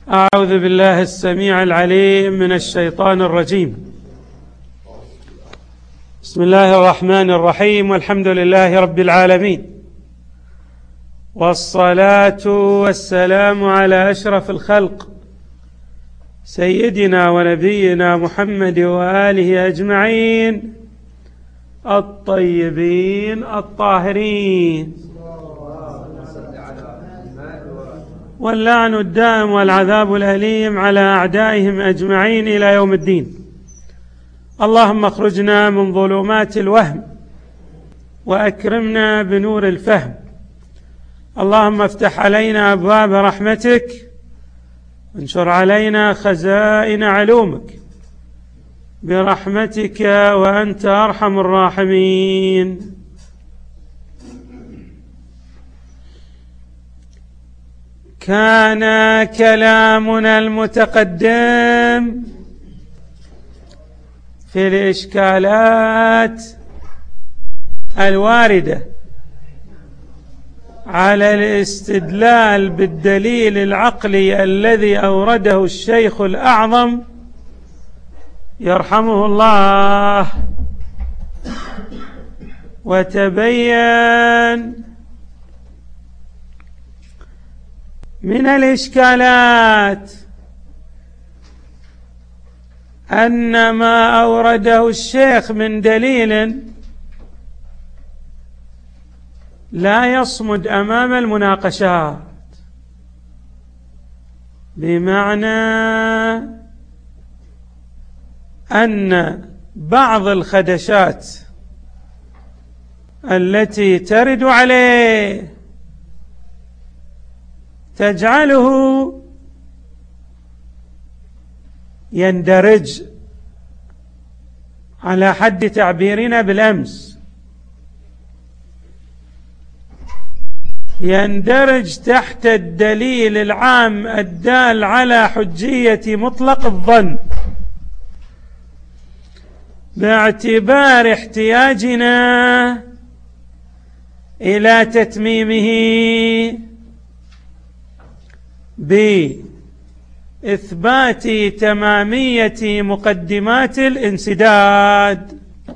أعوذ بالله السميع العليم من الشيطان الرجيم. بسم الله الرحمن الرحيم، والحمد لله رب العالمين، والصلاة والسلام على أشرف الخلق سيدنا ونبينا محمد وآله أجمعين الطيبين الطاهرين، واللعن الدائم والعذاب الأليم على أعدائهم أجمعين إلى يوم الدين. اللهم اخرجنا من ظلمات الوهم وأكرمنا بنور الفهم. اللهم افتح علينا أبواب رحمتك وانشر علينا خزائن علومك برحمتك وأنت أرحم الراحمين. كان كلامنا المتقدم في الإشكالات الواردة على الاستدلال بالدليل العقلي الذي أورده الشيخ الأعظم يرحمه الله، وتبين من الإشكالات أن ما أورده الشيخ من دليل لا يصمد أمام المناقشات، بمعنى أن بعض الخدشات التي ترد عليه تجعله يندرج على حد تعبيرنا بالأمس، يندرج تحت الدليل العام الدال على حجية مطلق الظن، باعتبار احتياجنا إلى تتميمه بإثبات تمامية مقدمات الانسداد.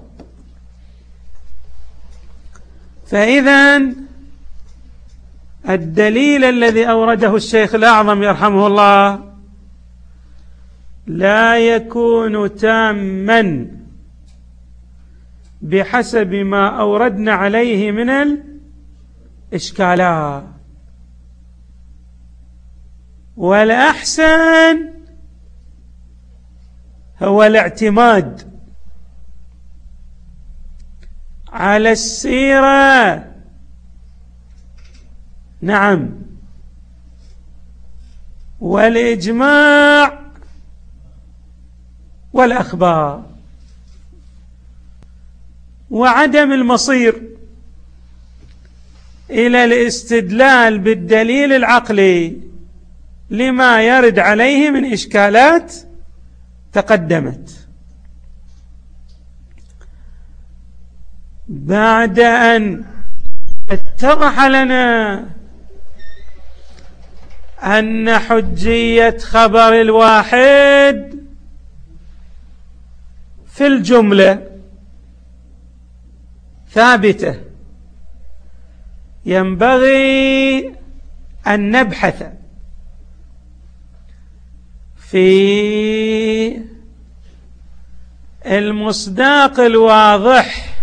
فإذن الدليل الذي أورده الشيخ الأعظم يرحمه الله لا يكون تاما بحسب ما أوردنا عليه من الإشكالات، والأحسن هو الاعتماد على السيرة، نعم، والإجماع والأخبار، وعدم المصير إلى الاستدلال بالدليل العقلي لما يرد عليه من إشكالات تقدمت. بعد أن اتضح لنا أن حجية خبر الواحد في الجملة ثابتة، ينبغي أن نبحث في المصداق الواضح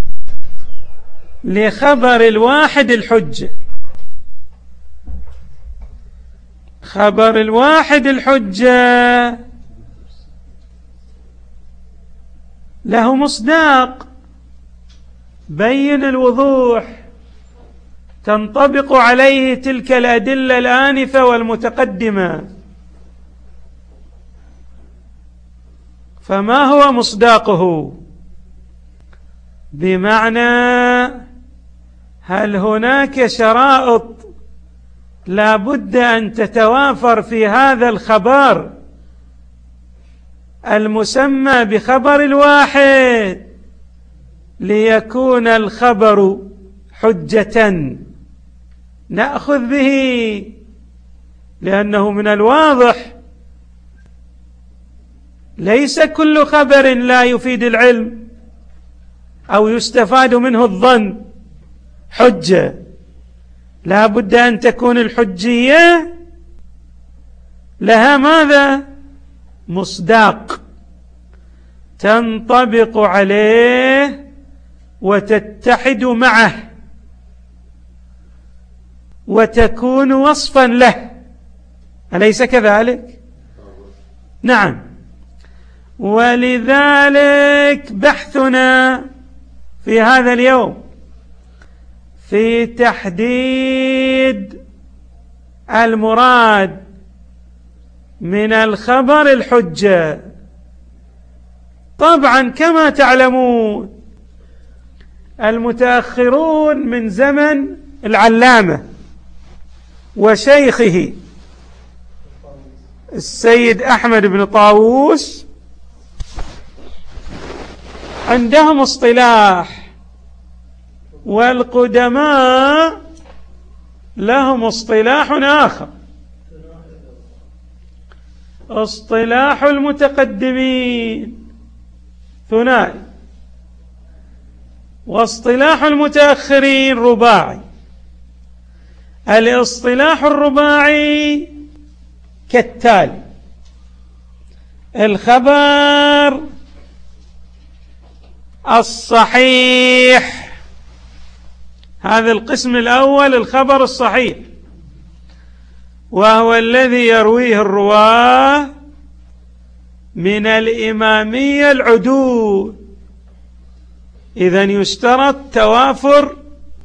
لخبر الواحد الحجة. خبر الواحد الحجة له مصداق بين الوضوح تنطبق عليه تلك الأدلة الآنفة والمتقدمة. فما هو مصداقه؟ بمعنى هل هناك شرائط لا بد أن تتوافر في هذا الخبر المسمى بخبر الواحد ليكون الخبر حجة نأخذ به لأنه من الواضح ليس كل خبر لا يفيد العلم أو يستفاد منه الظن حجة، لا بد أن تكون الحجية لها ماذا؟ مصداق تنطبق عليه وتتحد معه وتكون وصفا له، أليس كذلك؟ نعم. ولذلك بحثنا في هذا اليوم في تحديد المراد من الخبر الحجة. طبعا كما تعلمون المتأخرون من زمن العلامة وشيخه السيد أحمد بن طاووس عندهم اصطلاح، والقدماء لهم اصطلاح آخر، اصطلاح المتقدمين ثنائي، واصطلاح المتأخرين رباعي. الاصطلاح الرباعي كالتالي: الخبر الصحيح، هذا القسم الأول، الخبر الصحيح، وهو الذي يرويه الرواة من الإمامية العدول. إذن يشترط توافر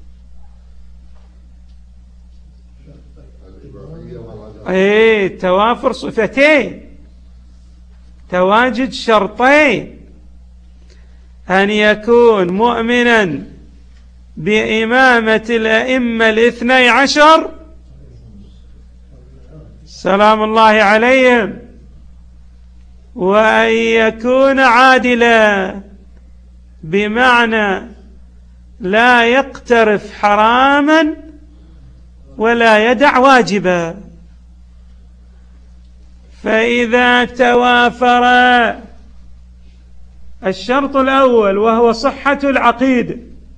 توافر صفتين، تواجد شرطين: أن يكون مؤمنا بإمامة الأئمة الاثني عشر سلام الله عليهم، وأن يكون عادلا، بمعنى لا يقترف حراما ولا يدع واجبا. فإذا توافر الشرط الأول وهو صحة العقيدة،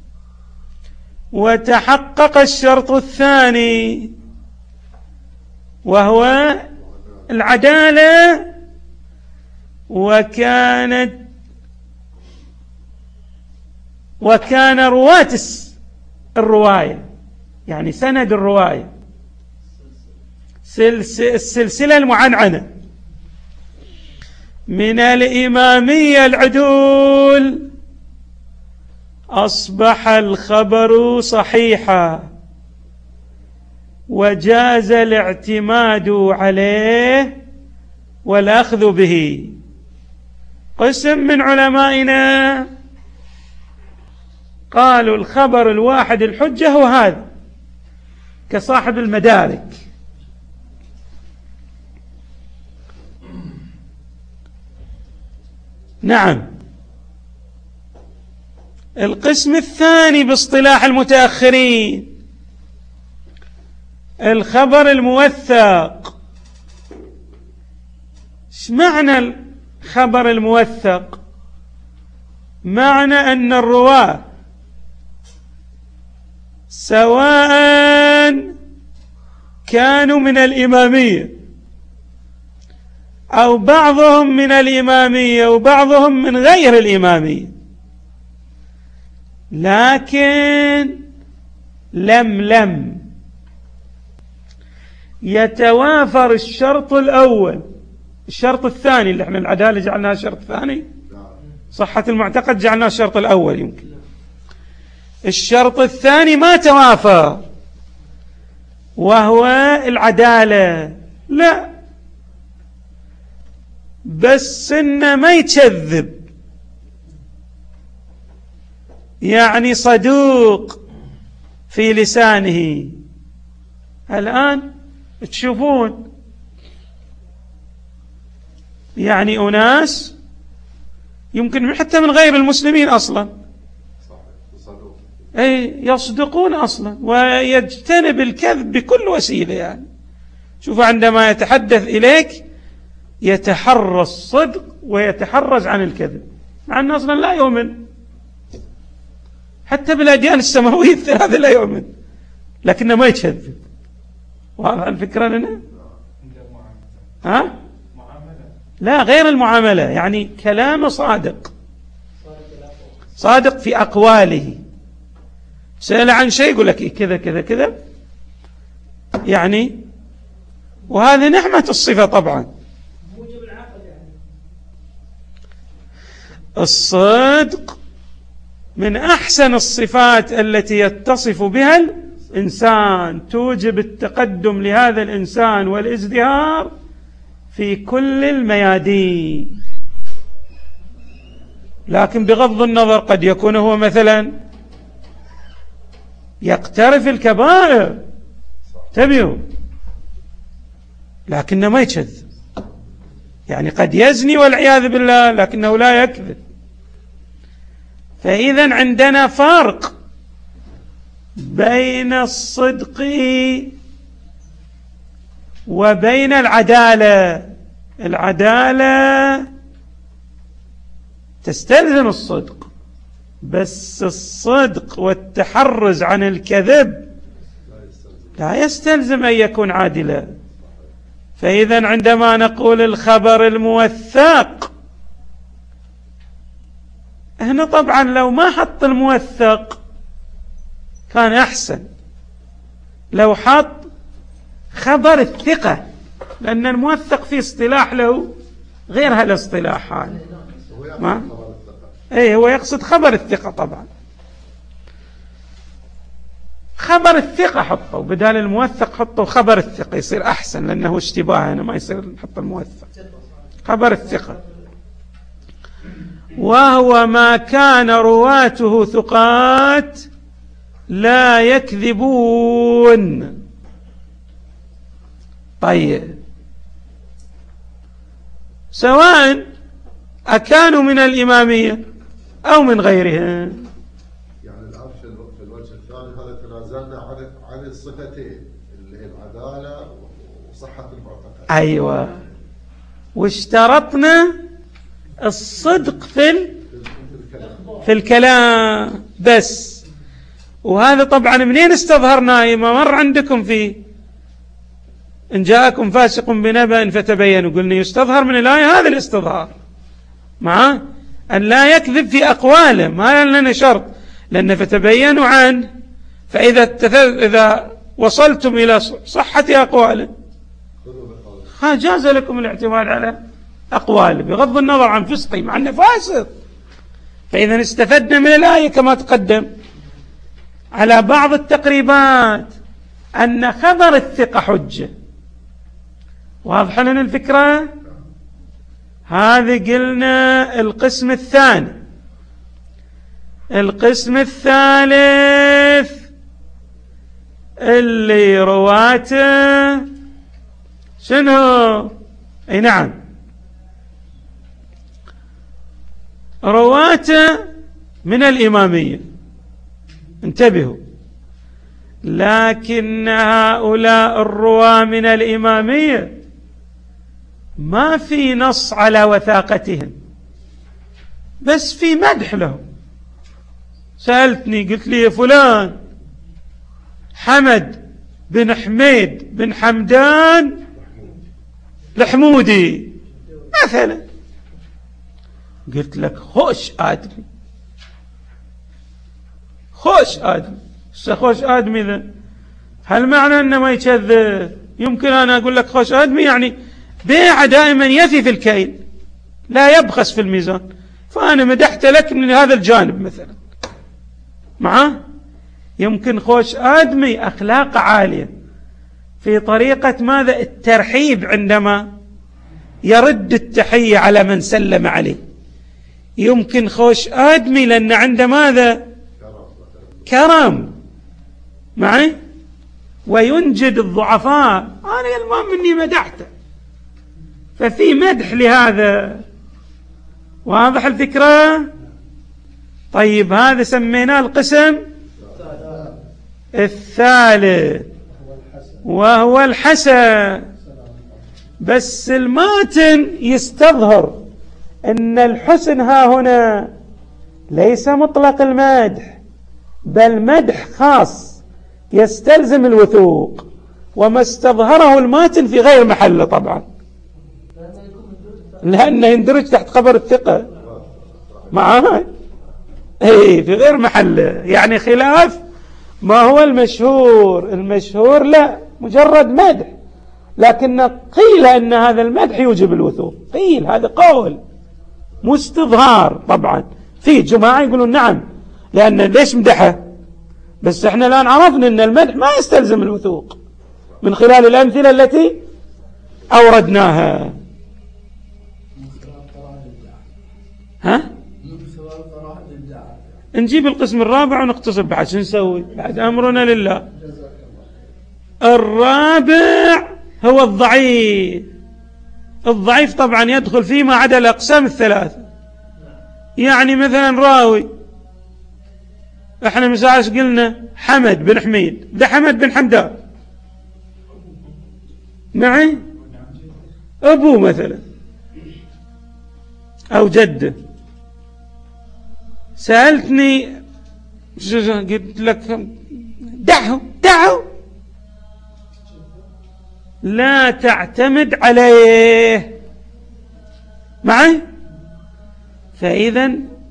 وتحقق الشرط الثاني وهو العدالة، وكان رواة الرواية، يعني سند الرواية، السلسلة المعنعنة من الإمامية العدول، أصبح الخبر صحيحا وجاز الاعتماد عليه والأخذ به. قسم من علمائنا قالوا الخبر الواحد الحجة هو هذا، كصاحب المدارك. نعم. القسم الثاني باصطلاح المتأخرين الخبر الموثق. ايش معنى الخبر الموثق؟ معنى أن الرواة سواء كانوا من الإمامية أو بعضهم من الإمامية وبعضهم من غير الإمامية، لكن لم يتوافر الشرط الأول. الشرط الثاني اللي احنا العدالة جعلناه الشرط الثاني، صحة المعتقد جعلناه الشرط الأول، يمكن الشرط الثاني ما توافر وهو العدالة، لا، بس إنه ما يكذب، يعني صدوق في لسانه. الآن تشوفون يعني أناس يمكن حتى من غير المسلمين أصلا يصدقون أصلا ويجتنب الكذب بكل وسيلة، يعني شوف عندما يتحدث إليك يتحرى الصدق ويتحرز عن الكذب، مع أنه أصلا لا يؤمن، حتى بالأديان السماوية الثلاثة لا يؤمن، لكنه ما يكذب. واضح الفكرة لنا؟ ها؟ لا، غير المعاملة، يعني كلامه صادق، صادق في أقواله. سأل عن شيء يقول لك كذا كذا كذا، يعني وهذه نعمة الصفة طبعا. الصدق من أحسن الصفات التي يتصف بها الإنسان، توجب التقدم لهذا الإنسان والازدهار في كل الميادين. لكن بغض النظر قد يكون هو مثلا يقترف الكبائر، انتبهوا، لكنه ما يكذب، يعني قد يزني والعياذ بالله لكنه لا يكذب. فإذا عندنا فرق بين الصدق وبين العدالة. العدالة تستلزم الصدق، بس الصدق والتحرز عن الكذب لا يستلزم أن يكون عادلا. فإذا عندما نقول الخبر الموثق، هنا طبعا لو ما حط الموثق كان أحسن، لو حط خبر الثقة، لأن الموثق في اصطلاح له غير هالاصطلاح هذا. ما؟ أي هو يقصد خبر الثقة طبعا، خبر الثقة حطوا بدال الموثق، حطوا خبر الثقة يصير أحسن، لأنه اشتباه هنا ما يصير نحط الموثق. خبر الثقة وهو ما كان رواته ثقات لا يكذبون. طيب، سواء أكانوا من الإمامية أو من غيرها. يعني الآن في الوجه الثاني هذا تنازلنا عن الصفتين اللي هي العدالة وصحة المعتقد. أيوة، واشترطنا الصدق في الكلام بس. وهذا طبعا منين استظهرناه؟ ما مر عندكم في إن جاءكم فاسق بنبأ فتبينوا، قلنا يستظهر من الآية هذا الاستظهار، مع أن لا يكذب في أقواله، ما لنا شرط، لأن فتبينوا عنه، فإذا وصلتم إلى صحة أقواله جاز لكم الاعتماد على أقواله بغض النظر عن فسقه، مع أنه فاسق. فإذا استفدنا من الآية كما تقدم على بعض التقريبات أن خبر الثقة حجة. واضح لنا الفكرة؟ هذه قلنا القسم الثاني. القسم الثالث اللي رواته شنو؟ اي نعم، رواته من الإمامية، انتبهوا، لكن هؤلاء الرواة من الإمامية ما في نص على وثاقتهم، بس في مدح لهم. سألتني قلت لي فلان حمد بن حميد بن حمدان الحمودي مثلا، قلت لك خوش آدمي، خوش آدمي. خوش آدمي ذا هل معنى أنه ما يكذب؟ يمكن أنا أقول لك خوش آدمي يعني بيع دائما يفي في الكيل لا يبخس في الميزان، فأنا مدحت لك من هذا الجانب مثلا، معه يمكن خوش آدمي أخلاق عالية في طريقة ماذا؟ الترحيب، عندما يرد التحية على من سلم عليه. يمكن خوش آدمي لأن عنده ماذا؟ كرم معي، وينجد الضعفاء. أنا المهم أني مدحته، ففي مدح لهذا. واضح الفكرة؟ طيب، هذا سميناه القسم الثالث وهو الحسن. بس الماتن يستظهر أن الحسن ها هنا ليس مطلق المدح، بل مدح خاص يستلزم الوثوق، وما استظهره الماتن في غير محله طبعا، لأنه يندرج تحت خبر الثقة معاه في غير محله، يعني خلاف ما هو المشهور. المشهور لا، مجرد مدح، لكن قيل أن هذا المدح يوجب الوثوق، قيل، هذا قول مستظهار. طبعا في جماعة يقولون نعم، لأن ليش مدحه، بس احنا الآن عرفنا أن المدح ما يستلزم الوثوق من خلال الأمثلة التي أوردناها. ها؟ نجيب القسم الرابع ونقتصر بعد، شو نسوي بعد؟ أمرنا لله. الرابع هو الضعيف. الضعيف طبعا يدخل فيما عدا الأقسام الثلاثة. يعني مثلا راوي، احنا مساعش قلنا حمد بن حميد، ده حمد بن حمدان معي، أبوه مثلا أو جده. سألتني قلت لك دعه لا تعتمد عليه معي. فإذا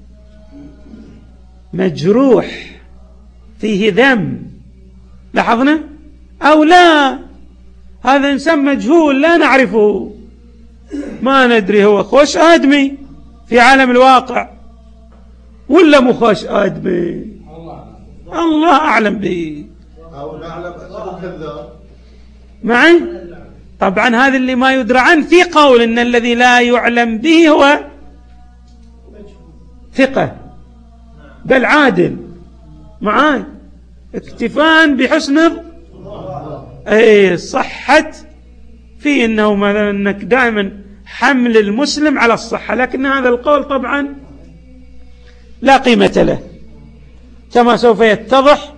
مجروح فيه ذم، لاحظنا أو لا، هذا إنسان مجهول لا نعرفه، ما ندري هو خوش آدمي في عالم الواقع ولا مخاش آدمي، الله أعلم به، أو نعلم أنه كذاب معي. طبعا هذا اللي ما يدرى عنه، في قول إن الذي لا يعلم به هو ثقة بل عادل معاي، اكتفاء بحسن صحة، في إنه مثلا أنك دائما حمل المسلم على الصحة، لكن هذا القول طبعا لا قيمة له، كما سوف يتضح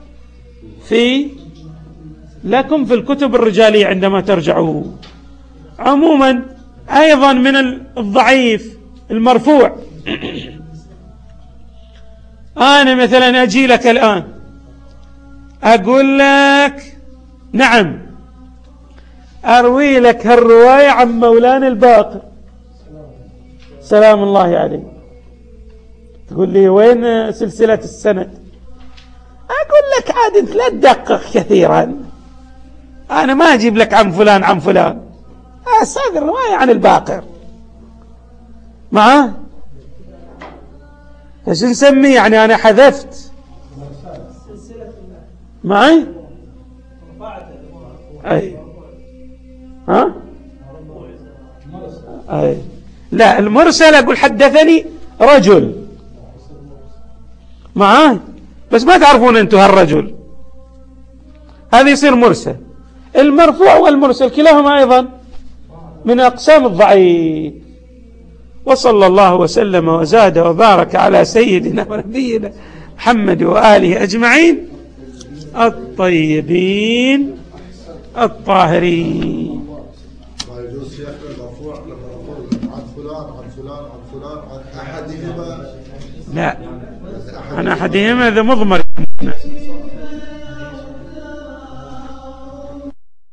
لكم في الكتب الرجالية عندما ترجعوا. عموما أيضا من الضعيف المرفوع. أنا مثلا أجي لك الآن أقول لك نعم أروي لك هالرواية عن مولانا الباقر سلام الله عليه، تقول لي وين سلسلة السند؟ أقول لك عاد أنت لا تدقق كثيرا، أنا ما أجيب لك عن فلان عن فلان، هذه الرواية عن الباقر معاه. ايش نسميه؟ يعني أنا حذفت معي أي ها أي لا، المرسل أقول حدثني رجل معاه، بس ما تعرفون أنتم هالرجل، هذا يصير مرسل. المرفوع والمرسل كلاهما أيضا من أقسام الضعيف. وصلى الله وسلم وزاد وبارك على سيدنا ونبينا محمد وآله أجمعين الطيبين الطاهرين. ما يجوز شيخنا المرفوع لما نقول عن فلان عن فلان عن فلان عن أحدهما؟ لا، عن أحدهما ذا مضمر.